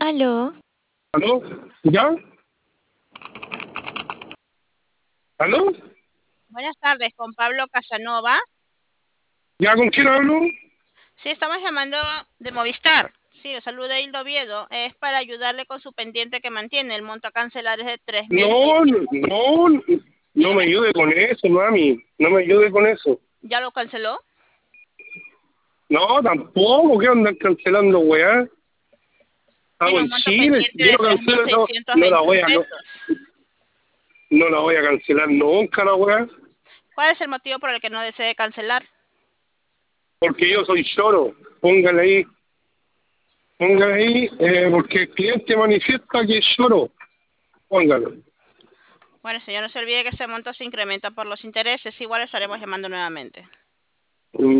Aló, ¿Aló? ¿Ya? ¿Aló? Buenas tardes, con Pablo Casanova. ¿Ya con quién hablo? Sí, estamos llamando de Movistar. Sí, le saluda Hildo Oviedo. Es para ayudarle con su pendiente que mantiene. El monto a cancelar es de 3.000. No, no, no me Dígame, ayude con eso, mami. No me ayude con eso. ¿ya lo canceló? No, tampoco. ¿Qué andan cancelando, weá? Tiene Estamos un en monto Chile. pendiente Yo de no tres mil cancelo, no, seiscientos no la veintiún voy a, no, pesos. no la voy a cancelar nunca, la weá. ¿Cuál es el motivo por el que no desee cancelar? Porque yo soy choro. Póngale ahí. Póngale ahí, porque el cliente manifiesta que es choro. Póngalo. Bueno, señor, no se olvide que ese monto se incrementa por los intereses. Igual estaremos llamando nuevamente.